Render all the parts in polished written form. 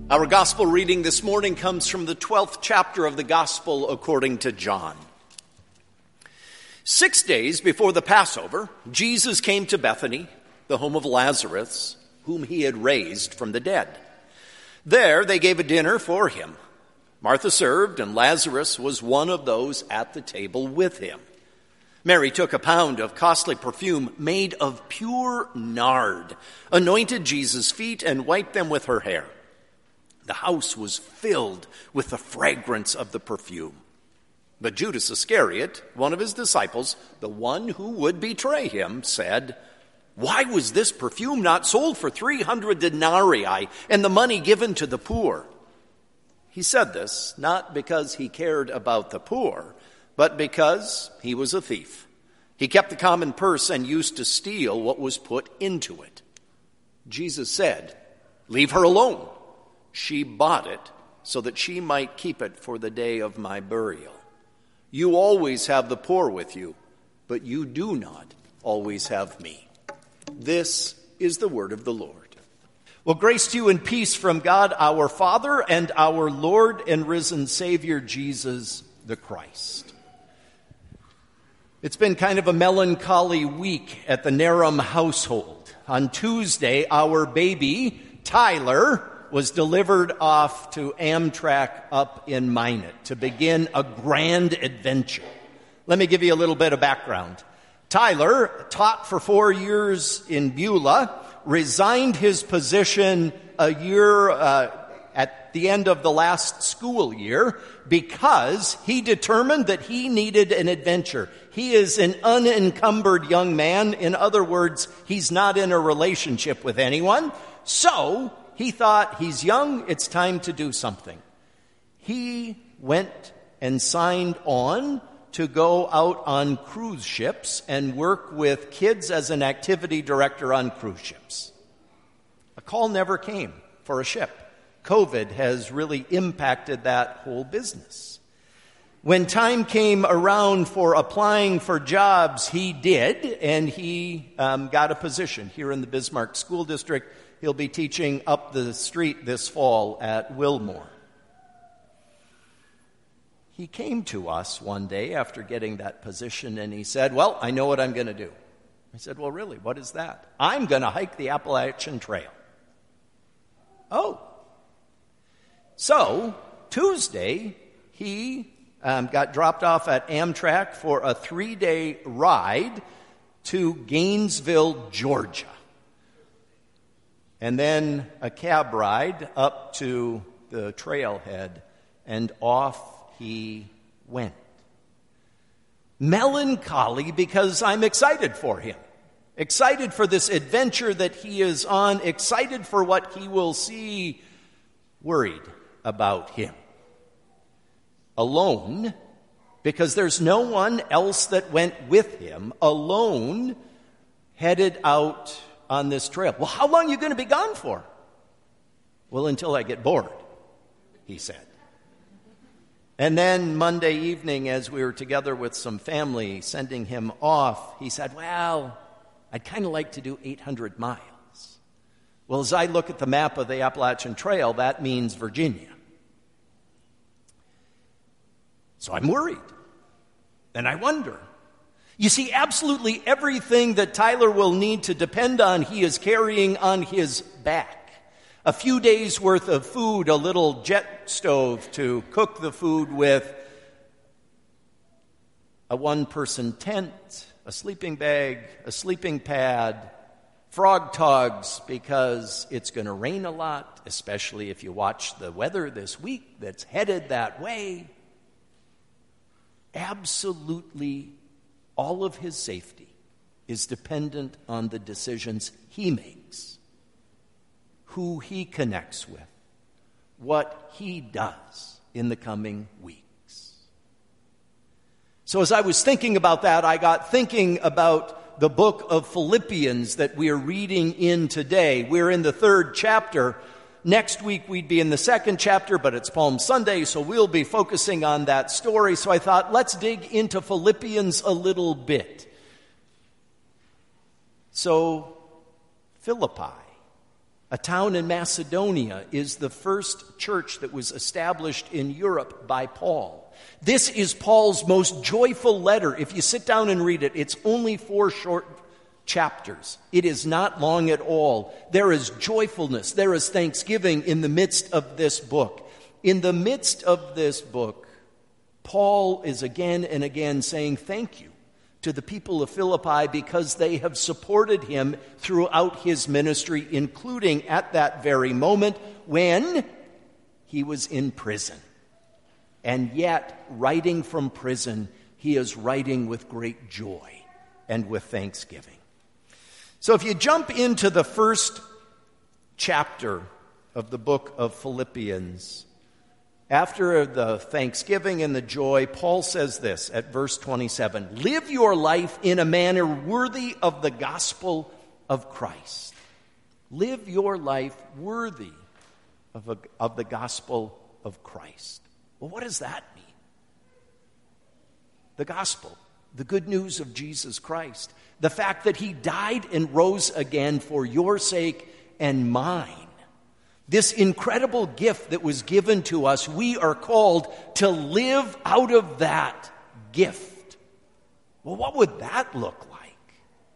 Our gospel reading this morning comes from the 12th chapter of the Gospel according to John. 6 days before the Passover, Jesus came to Bethany, the home of Lazarus, whom he had raised from the dead. There they gave a dinner for him. Martha served, and Lazarus was one of those at the table with him. Mary took a pound of costly perfume made of pure nard, anointed Jesus' feet, and wiped them with her hair. The house was filled with the fragrance of the perfume. But Judas Iscariot, one of his disciples, the one who would betray him, said, "Why was this perfume not sold for 300 denarii and the money given to the poor?" He said this not because he cared about the poor, but because he was a thief. He kept the common purse and used to steal what was put into it. Jesus said, "Leave her alone. She bought it so that she might keep it for the day of my burial. You always have the poor with you, but you do not always have me." This is the word of the Lord. Well, grace to you and peace from God our Father and our Lord and risen Savior, Jesus the Christ. It's been kind of a melancholy week at the Narum household. On Tuesday, our baby, Tyler, was delivered off to Amtrak up in Minot to begin a grand adventure. Let me give you a little bit of background. Tyler taught for 4 years in Beulah, resigned his position a year at the end of the last school year because he determined that he needed an adventure. He is an unencumbered young man. In other words, he's not in a relationship with anyone. So he thought, he's young, it's time to do something. He went and signed on to go out on cruise ships and work with kids as an activity director on cruise ships. A call never came for a ship. COVID has really impacted that whole business. When time came around for applying for jobs, he did, and he got a position here in the Bismarck School District. He'll be teaching up the street this fall at Wilmore. He came to us one day after getting that position, and he said, "Well, I know what I'm going to do." I said, "Well, really, what is that?" "I'm going to hike the Appalachian Trail." Oh. So, Tuesday, he got dropped off at Amtrak for a 3-day ride to Gainesville, Georgia. And then a cab ride up to the trailhead, and off he went. Melancholy because I'm excited for him. Excited for this adventure that he is on. Excited for what he will see. Worried about him. Alone, because there's no one else that went with him. Alone, headed out on this trail. "Well, how long are you going to be gone for?" "Well, until I get bored," he said. And then Monday evening, as we were together with some family sending him off, he said, "Well, I'd kind of like to do 800 miles. Well, as I look at the map of the Appalachian Trail, that means Virginia. So I'm worried. And I wonder. You see, absolutely everything that Tyler will need to depend on, he is carrying on his back. A few days' worth of food, a little jet stove to cook the food with, a one-person tent, a sleeping bag, a sleeping pad, frog togs because it's going to rain a lot, especially if you watch the weather this week that's headed that way. Absolutely all of his safety is dependent on the decisions he makes, who he connects with, what he does in the coming weeks. So as I was thinking about that, I got thinking about the book of Philippians that we are reading in today. We're in the 3rd chapter. Next week we'd be in the 2nd chapter, but it's Palm Sunday, so we'll be focusing on that story. So I thought, let's dig into Philippians a little bit. So, Philippi, a town in Macedonia, is the first church that was established in Europe by Paul. This is Paul's most joyful letter. If you sit down and read it, it's only 4 short chapters. It is not long at all. There is joyfulness, there is thanksgiving in the midst of this book. In the midst of this book, Paul is again and again saying thank you to the people of Philippi because they have supported him throughout his ministry, including at that very moment when he was in prison. And yet, writing from prison, he is writing with great joy and with thanksgiving. So if you jump into the first chapter of the book of Philippians, after the thanksgiving and the joy, Paul says this at verse 27, "Live your life in a manner worthy of the gospel of Christ." Live your life worthy of the gospel of Christ. Well, what does that mean? The gospel, the good news of Jesus Christ, the fact that he died and rose again for your sake and mine. This incredible gift that was given to us, we are called to live out of that gift. Well, what would that look like?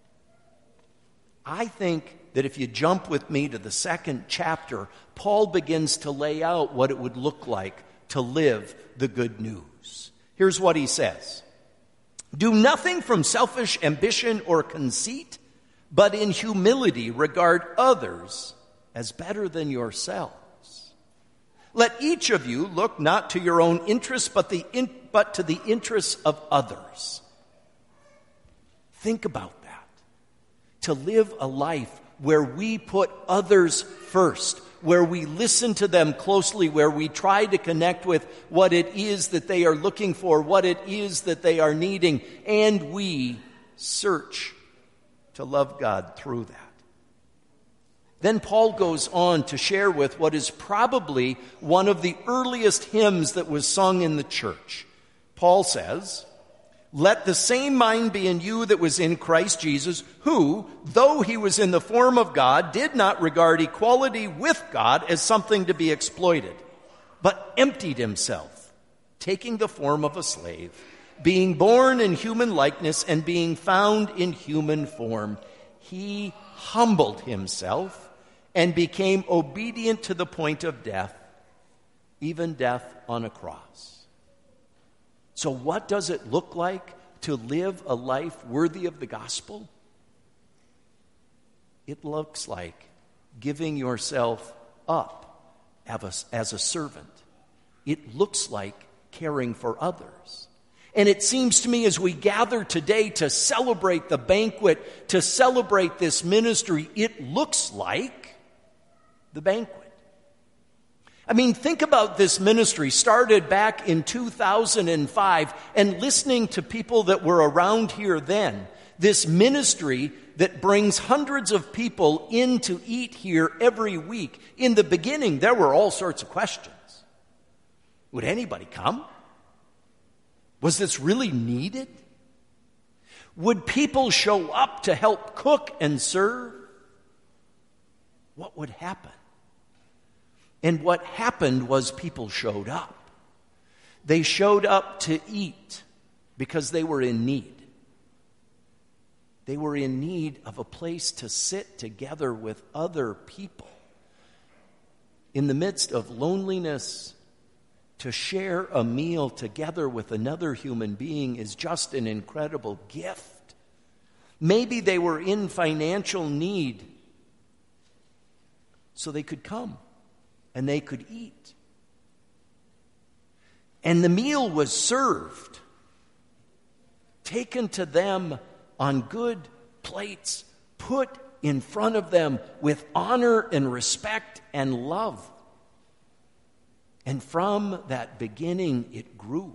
I think that if you jump with me to the second chapter, Paul begins to lay out what it would look like to live the good news. Here's what he says. "Do nothing from selfish ambition or conceit, but in humility regard others as better than yourselves. Let each of you look not to your own interests, but to the interests of others." Think about that. To live a life where we put others first, where we listen to them closely, where we try to connect with what it is that they are looking for, what it is that they are needing, and we search to love God through that. Then Paul goes on to share with what is probably one of the earliest hymns that was sung in the church. Paul says, "Let the same mind be in you that was in Christ Jesus, who, though he was in the form of God, did not regard equality with God as something to be exploited, but emptied himself, taking the form of a slave, being born in human likeness and being found in human form. He humbled himself and became obedient to the point of death, even death on a cross." So what does it look like to live a life worthy of the gospel? It looks like giving yourself up as a servant. It looks like caring for others. And it seems to me as we gather today to celebrate the banquet, to celebrate this ministry, it looks like the banquet. I mean, think about this ministry started back in 2005 and listening to people that were around here then. This ministry that brings hundreds of people in to eat here every week. In the beginning, there were all sorts of questions. Would anybody come? Was this really needed? Would people show up to help cook and serve? What would happen? And what happened was people showed up. They showed up to eat because they were in need. They were in need of a place to sit together with other people. In the midst of loneliness, to share a meal together with another human being is just an incredible gift. Maybe they were in financial need, so they could come and they could eat. And the meal was served, taken to them on good plates, put in front of them with honor and respect and love. And from that beginning, it grew.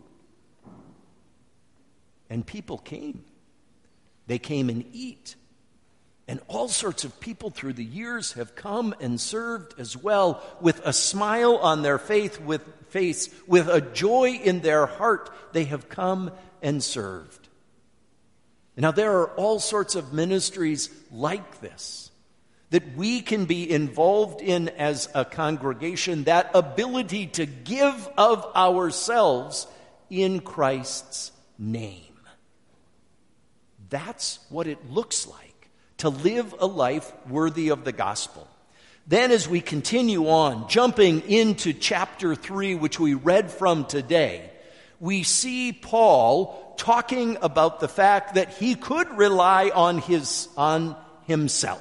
And people came. They came and eat. And all sorts of people through the years have come and served as well, with a smile on their face, with a joy in their heart. They have come and served. Now, there are all sorts of ministries like this. that we can be involved in as a congregation, that ability to give of ourselves in Christ's name. That's what it looks like to live a life worthy of the gospel. Then as we continue on, jumping into chapter 3, which we read from today, we see Paul talking about the fact that he could rely on himself.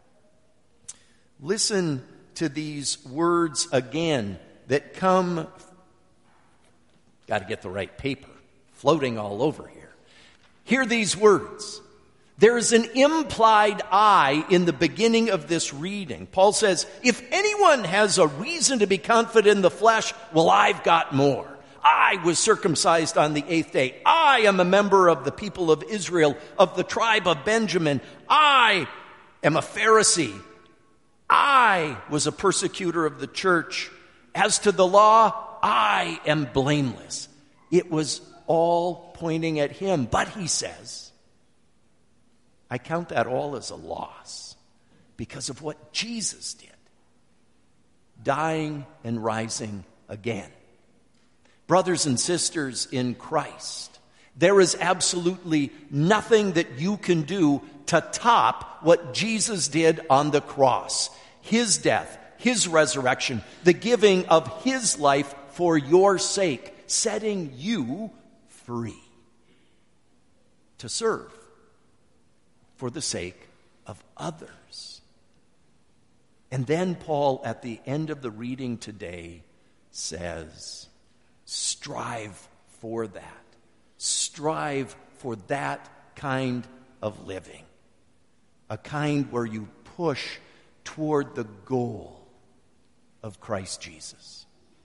Listen to these words again that come, got to get the right paper, floating all over here. Hear these words. There is an implied I in the beginning of this reading. Paul says, if anyone has a reason to be confident in the flesh, well, I've got more. I was circumcised on the 8th day. I am a member of the people of Israel, of the tribe of Benjamin. I am a Pharisee. I was a persecutor of the church. As to the law, I am blameless. It was all pointing at him. But he says, I count that all as a loss because of what Jesus did, dying and rising again. Brothers and sisters in Christ, there is absolutely nothing that you can do to top what Jesus did on the cross. His death, his resurrection, the giving of his life for your sake, setting you free to serve for the sake of others. And then Paul, at the end of the reading today, says, strive for that. Strive for that kind of living. A kind where you push toward the goal of Christ Jesus.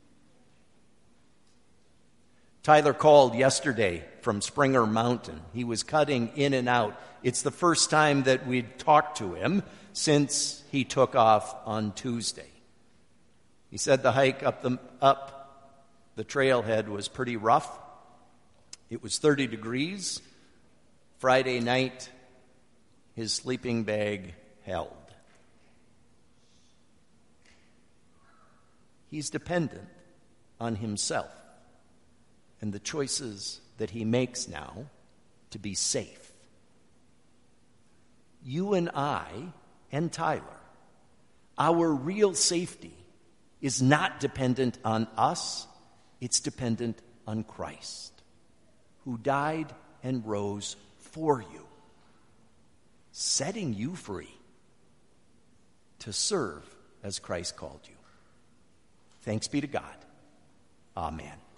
Tyler called yesterday from Springer Mountain. He was cutting in and out. It's the first time that we'd talked to him since he took off on Tuesday. He said the hike up the trailhead was pretty rough. It was 30 degrees. Friday night, his sleeping bag held. He's dependent on himself and the choices that he makes now to be safe. You and I and Tyler, our real safety is not dependent on us. It's dependent on Christ, who died and rose for you, setting you free to serve as Christ called you. Thanks be to God. Amen.